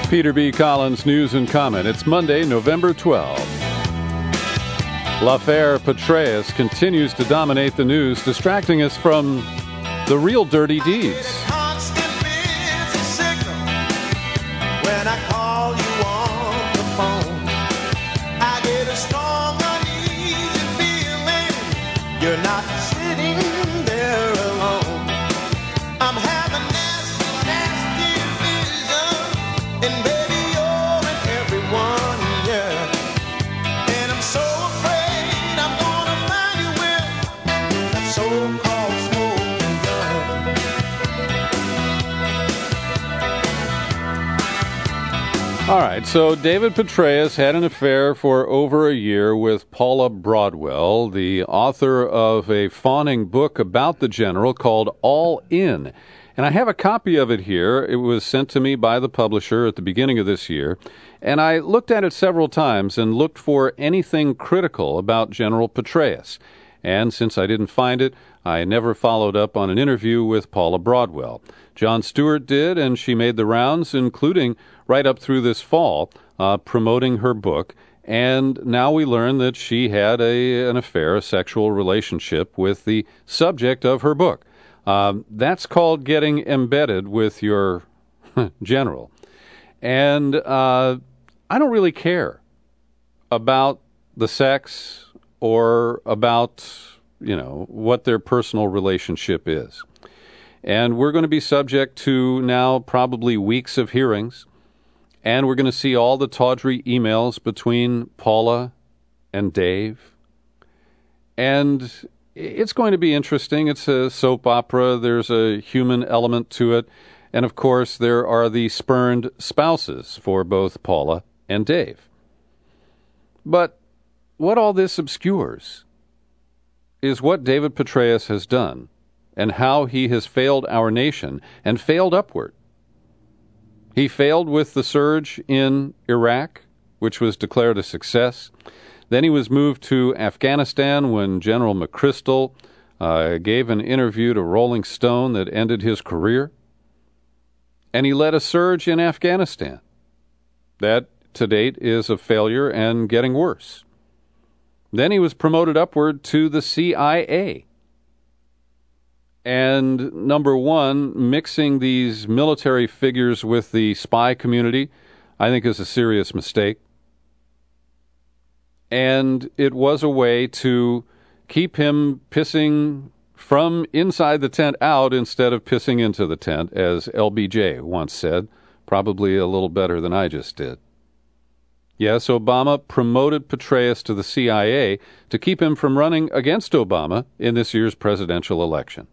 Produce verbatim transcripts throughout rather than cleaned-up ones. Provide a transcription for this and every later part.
Peter B. Collins, News and Comment. It's Monday, November twelfth. L'affaire Petraeus continues to dominate the news, distracting us from the real dirty deeds. You're not sitting there alone. I'm having nasty, nasty vision, and baby, you're in everyone, yeah. And I'm so afraid I'm gonna find you with that so-called smoking gun. All right, so David Petraeus had an affair for over a year with Paula Broadwell, the author of a fawning book about the general called All In. And I have a copy of it here. It was sent to me by the publisher at the beginning of this year. And I looked at it several times and looked for anything critical about General Petraeus. And since I didn't find it, I never followed up on an interview with Paula Broadwell. Jon Stewart did, and she made the rounds, including right up through this fall, uh, promoting her book. And now we learn that she had a an affair, a sexual relationship with the subject of her book. Um, that's called getting embedded with your general. And uh, I don't really care about the sex or about, you know, what their personal relationship is. And we're going to be subject to now probably weeks of hearings. And we're going to see all the tawdry emails between Paula and Dave. And it's going to be interesting. It's a soap opera. There's a human element to it. And, of course, there are the spurned spouses for both Paula and Dave. But what all this obscures is what David Petraeus has done and how he has failed our nation and failed upward. He failed with the surge in Iraq, which was declared a success. Then he was moved to Afghanistan when General McChrystal uh, gave an interview to Rolling Stone that ended his career. And he led a surge in Afghanistan. That, to date, is a failure and getting worse. Then he was promoted upward to the C I A. And number one, mixing these military figures with the spy community, I think is a serious mistake. And it was a way to keep him pissing from inside the tent out instead of pissing into the tent, as L B J once said, probably a little better than I just did. Yes, Obama promoted Petraeus to the C I A to keep him from running against Obama in this year's presidential election.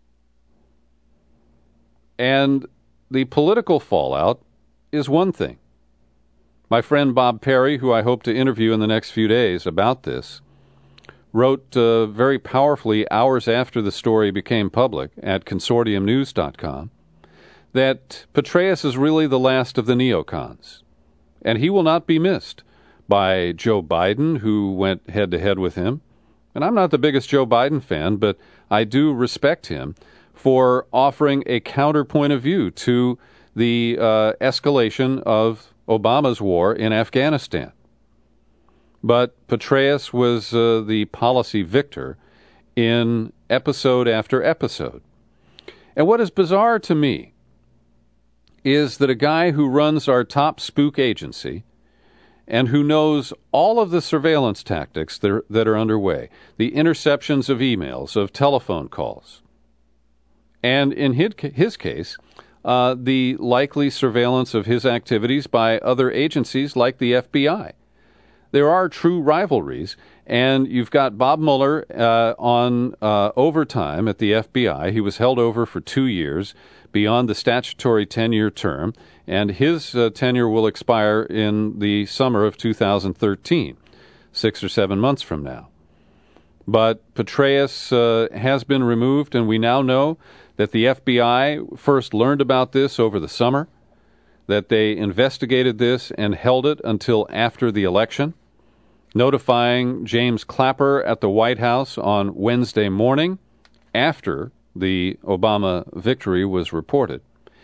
And the political fallout is one thing. My friend Bob Perry, who I hope to interview in the next few days about this, wrote uh, very powerfully hours after the story became public at consortium news dot com that Petraeus is really the last of the neocons. And he will not be missed by Joe Biden, who went head-to-head with him. And I'm not the biggest Joe Biden fan, but I do respect him for offering a counterpoint of view to the uh, escalation of Obama's war in Afghanistan. But Petraeus was uh, the policy victor in episode after episode. And what is bizarre to me is that a guy who runs our top spook agency and who knows all of the surveillance tactics that are, that are underway, the interceptions of emails, of telephone calls, and in his, his case, uh, the likely surveillance of his activities by other agencies like the F B I. There are true rivalries, and you've got Bob Mueller uh, on uh, overtime at the F B I. He was held over for two years beyond the statutory ten-year term, and his uh, tenure will expire in the summer of two thousand thirteen, six or seven months from now. But Petraeus uh, has been removed, and we now know that the F B I first learned about this over the summer, that they investigated this and held it until after the election, notifying James Clapper at the White House on Wednesday morning after the Obama victory was reported.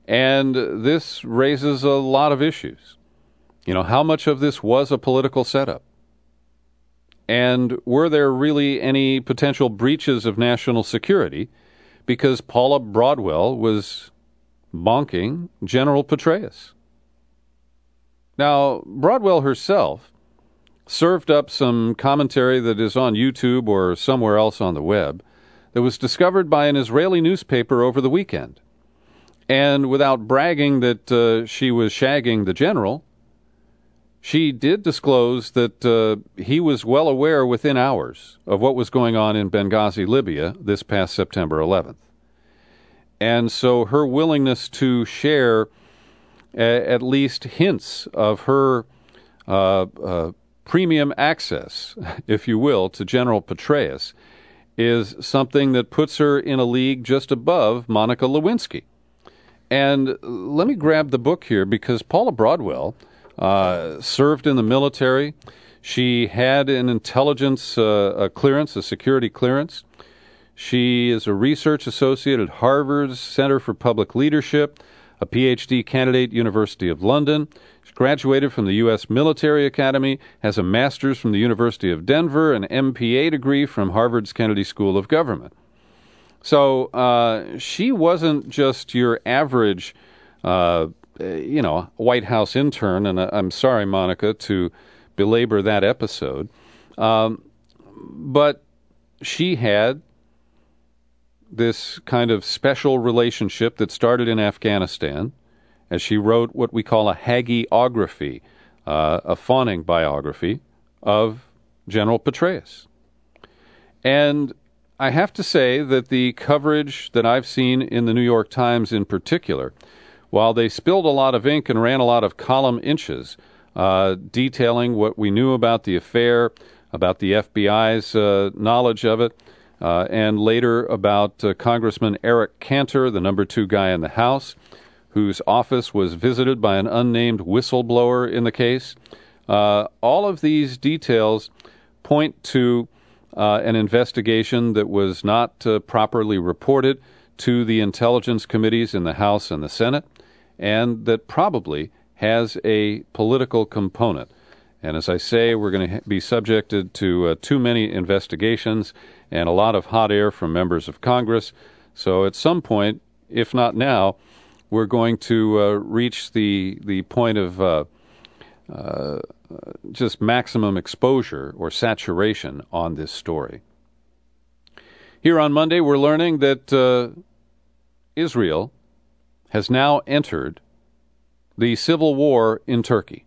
And this raises a lot of issues. You know, how much of this was a political setup? And were there really any potential breaches of national security because Paula Broadwell was bonking General Petraeus? Now, Broadwell herself served up some commentary that is on YouTube or somewhere else on the web that was discovered by an Israeli newspaper over the weekend. And without bragging that uh, she was shagging the general, she did disclose that uh, he was well aware within hours of what was going on in Benghazi, Libya, this past September eleventh. And so her willingness to share a- at least hints of her uh, uh, premium access, if you will, to General Petraeus is something that puts her in a league just above Monica Lewinsky. And let me grab the book here because Paula Broadwell uh, served in the military. She had an intelligence uh, a clearance, a security clearance. She is a research associate at Harvard's Center for Public Leadership, a P H D candidate, University of London. She graduated from the U S Military Academy, has a master's from the University of Denver, an M P A degree from Harvard's Kennedy School of Government. So uh, she wasn't just your average, uh, you know, White House intern, and I'm sorry, Monica, to belabor that episode, um, but she had this kind of special relationship that started in Afghanistan, as she wrote what we call a hagiography, uh, a fawning biography of General Petraeus. And I have to say that the coverage that I've seen in the New York Times in particular, while they spilled a lot of ink and ran a lot of column inches uh, detailing what we knew about the affair, about the F B I's uh, knowledge of it, uh, and later about uh, Congressman Eric Cantor, the number two guy in the House, whose office was visited by an unnamed whistleblower in the case. Uh, all of these details point to uh, an investigation that was not uh, properly reported to the intelligence committees in the House and the Senate, and that probably has a political component. And as I say, we're going to be subjected to uh, too many investigations and a lot of hot air from members of Congress. So at some point, if not now, we're going to uh, reach the the point of uh, uh, just maximum exposure or saturation on this story. Here on Monday, we're learning that uh, Israel has now entered the civil war in Turkey.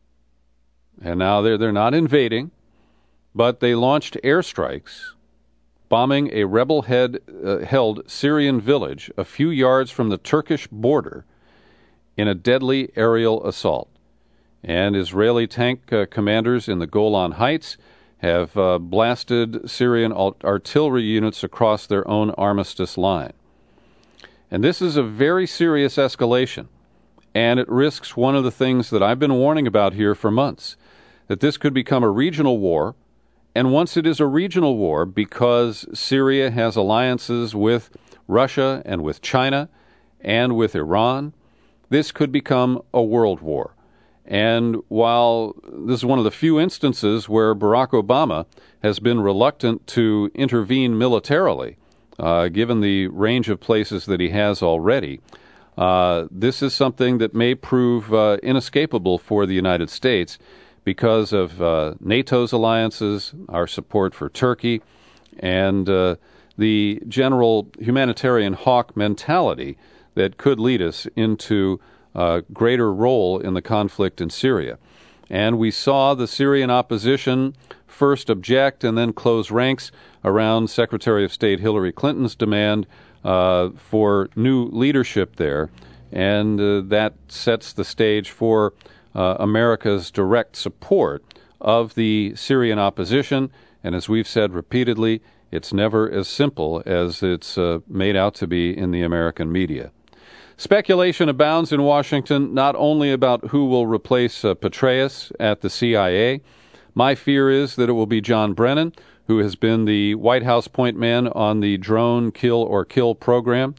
And now they're, they're not invading, but they launched airstrikes, bombing a rebel-held uh, Syrian village a few yards from the Turkish border in a deadly aerial assault. And Israeli tank uh, commanders in the Golan Heights have uh, blasted Syrian artillery units across their own armistice line. And this is a very serious escalation, and it risks one of the things that I've been warning about here for months, that this could become a regional war. And once it is a regional war, because Syria has alliances with Russia and with China and with Iran, this could become a world war. And while this is one of the few instances where Barack Obama has been reluctant to intervene militarily, uh, given the range of places that he has already, uh, this is something that may prove uh, inescapable for the United States because of uh, NATO's alliances, our support for Turkey, and uh, the general humanitarian hawk mentality that could lead us into a greater role in the conflict in Syria. And we saw the Syrian opposition first object and then close ranks around Secretary of State Hillary Clinton's demand uh, for new leadership there, and uh, that sets the stage for Uh, America's direct support of the Syrian opposition. And as we've said repeatedly, it's never as simple as it's uh, made out to be in the American media. Speculation abounds in Washington, not only about who will replace uh, Petraeus at the C I A. My fear is that it will be John Brennan, who has been the White House point man on the drone kill or kill program.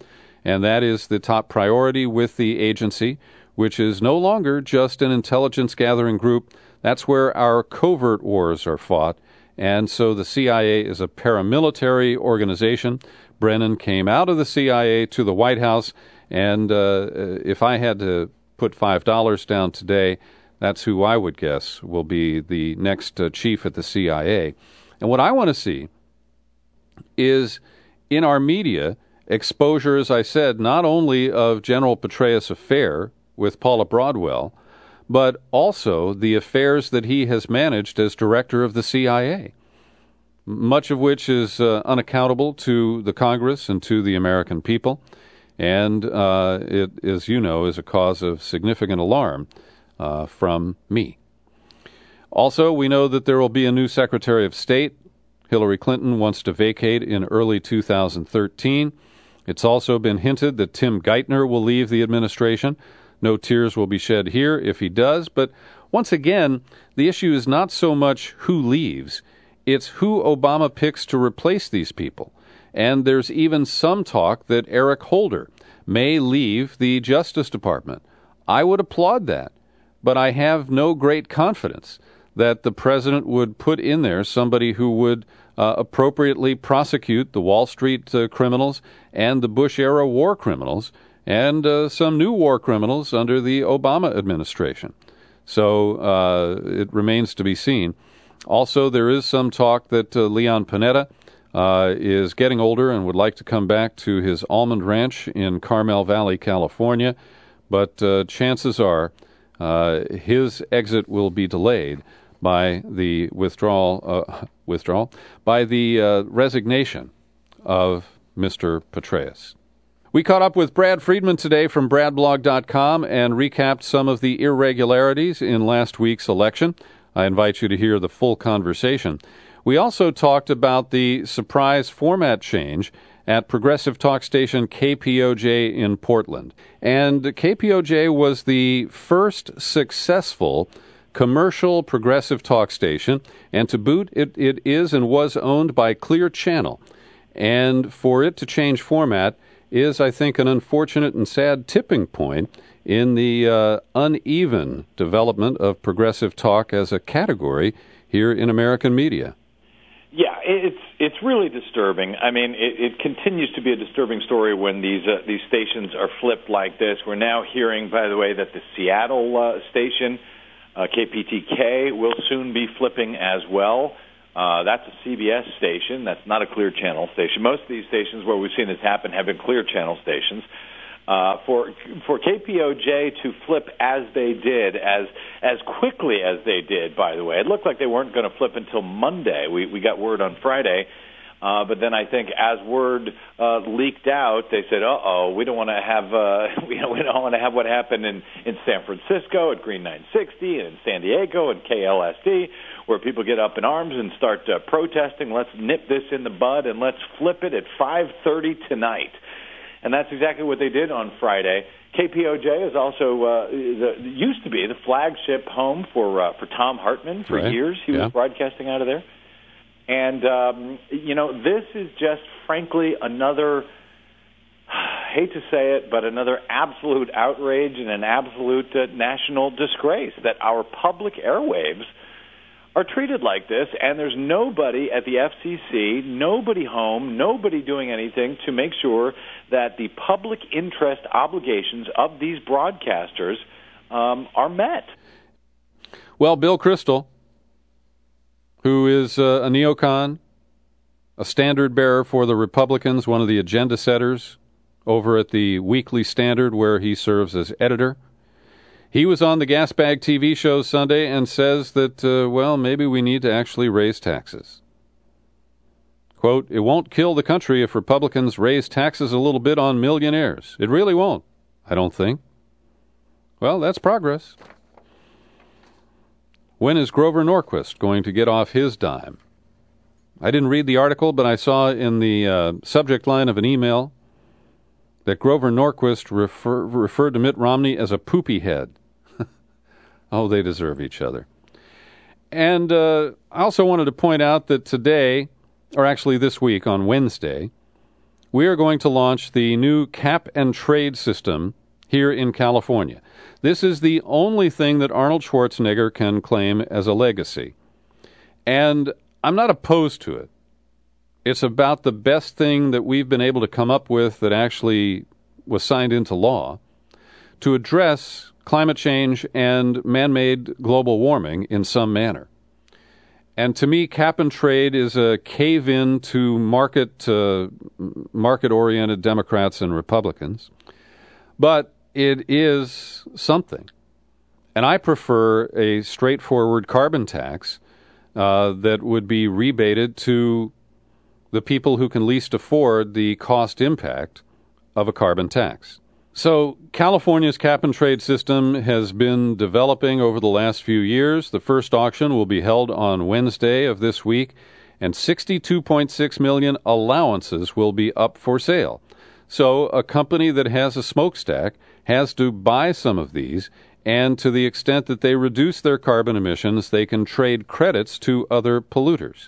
and that is the top priority with the agency, which is no longer just an intelligence-gathering group. That's where our covert wars are fought, and so the C I A is a paramilitary organization. Brennan came out of the C I A to the White House, and uh, if I had to put five dollars down today, that's who I would guess will be the next uh, chief at the C I A. And what I want to see is in our media exposure, as I said, not only of General Petraeus' affair with Paula Broadwell, but also the affairs that he has managed as director of the C I A, much of which is uh, unaccountable to the Congress and to the American people, and uh, it, as you know, is a cause of significant alarm uh, from me. Also, we know that there will be a new Secretary of State. Hillary Clinton wants to vacate in early two thousand thirteen. It's also been hinted that Tim Geithner will leave the administration. No tears will be shed here if he does, but once again, the issue is not so much who leaves, it's who Obama picks to replace these people. And there's even some talk that Eric Holder may leave the Justice Department. I would applaud that, but I have no great confidence that the president would put in there somebody who would uh, appropriately prosecute the Wall Street uh, criminals and the Bush-era war criminals and uh, some new war criminals under the Obama administration. So uh, it remains to be seen. Also, there is some talk that uh, Leon Panetta uh, is getting older and would like to come back to his almond ranch in Carmel Valley, California, but uh, chances are uh, his exit will be delayed by the withdrawal, uh, withdrawal by the uh, resignation of Mister Petraeus. We caught up with Brad Friedman today from brad blog dot com and recapped some of the irregularities in last week's election. I invite you to hear the full conversation. We also talked about the surprise format change at progressive talk station K P O J in Portland. And K P O J was the first successful commercial progressive talk station, and to boot, it, it is and was owned by Clear Channel. And for it to change format is, I think, an unfortunate and sad tipping point in the uh, uneven development of progressive talk as a category here in American media. Yeah, it's it's really disturbing. I mean, it, it continues to be a disturbing story when these uh, these stations are flipped like this. We're now hearing, by the way, that the Seattle uh, station, uh, K P T K, will soon be flipping as well. Uh, that's a C B S station. That's not a Clear Channel station. Most of these stations where we've seen this happen have been Clear Channel stations. Uh, for for K P O J to flip as they did, as as quickly as they did, by the way, it looked like they weren't going to flip until Monday. We we got word on Friday, uh, but then I think as word uh, leaked out, they said, "Uh oh, we don't want to have uh, we don't, we don't want to have what happened in in San Francisco at Green nine sixty and in San Diego and K L S D." Where people get up in arms and start uh, protesting. Let's nip this in the bud and let's flip it at five thirty tonight. And that's exactly what they did on Friday. K P O J is also uh, the, used to be the flagship home for uh, for Tom Hartman for right. years. He yeah. was broadcasting out of there. And, um, you know, this is just, frankly, another, I hate to say it, but another absolute outrage and an absolute uh, national disgrace that our public airwaves are treated like this, and there's nobody at the F C C, nobody home, nobody doing anything to make sure that the public interest obligations of these broadcasters um, are met. Well, Bill Kristol, who is uh, a neocon, a standard bearer for the Republicans, one of the agenda setters over at the Weekly Standard where he serves as editor, he was on the Gasbag T V show Sunday and says that, uh, well, maybe we need to actually raise taxes. Quote, "It won't kill the country if Republicans raise taxes a little bit on millionaires. It really won't, I don't think." Well, that's progress. When is Grover Norquist going to get off his dime? I didn't read the article, but I saw in the uh, subject line of an email that Grover Norquist refer, referred to Mitt Romney as a poopy head. Oh, they deserve each other. And uh, I also wanted to point out that today, or actually this week on Wednesday, we are going to launch the new cap and trade system here in California. This is the only thing that Arnold Schwarzenegger can claim as a legacy. And I'm not opposed to it. It's about the best thing that we've been able to come up with that actually was signed into law to address climate change and man-made global warming in some manner. And to me, cap and trade is a cave-in to market, uh, market-oriented Democrats and Republicans. But it is something. And I prefer a straightforward carbon tax uh, that would be rebated to the people who can least afford the cost impact of a carbon tax. So California's cap and trade system has been developing over the last few years. The first auction will be held on Wednesday of this week, and sixty-two point six million allowances will be up for sale. So a company that has a smokestack has to buy some of these, and to the extent that they reduce their carbon emissions, they can trade credits to other polluters.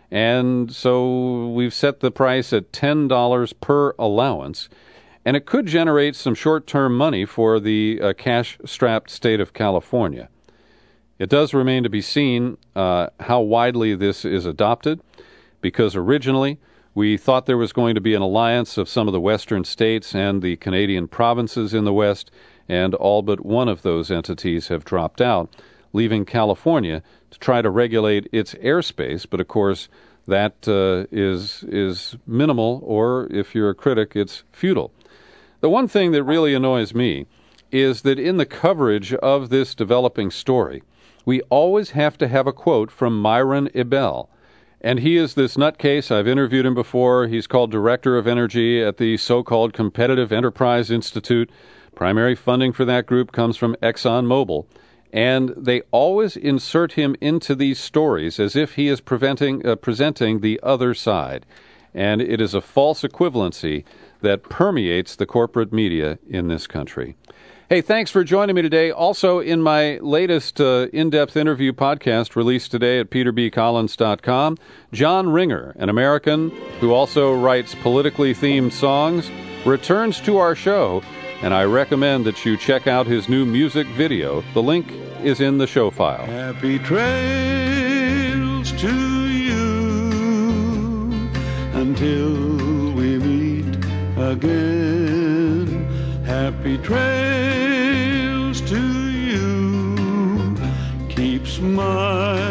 And so we've set the price at ten dollars per allowance. And it could generate some short-term money for the uh, cash-strapped state of California. It does remain to be seen uh, how widely this is adopted, because originally we thought there was going to be an alliance of some of the western states and the Canadian provinces in the west, and all but one of those entities have dropped out, leaving California to try to regulate its airspace. But of course, that uh, is is minimal, or if you're a critic, it's futile. The one thing that really annoys me is that in the coverage of this developing story, we always have to have a quote from Myron Ebell. And he is this nutcase. I've interviewed him before. He's called Director of Energy at the so-called Competitive Enterprise Institute. Primary funding for that group comes from ExxonMobil. And they always insert him into these stories as if he is preventing, uh, presenting the other side. And it is a false equivalency that permeates the corporate media in this country. Hey, thanks for joining me today. Also, in my latest uh, in-depth interview podcast released today at peter b collins dot com, John Ringer, an American who also writes politically themed songs, returns to our show, and I recommend that you check out his new music video. The link is in the show file. Happy trails to you until we meet again. Happy trails to you. Keep smiling.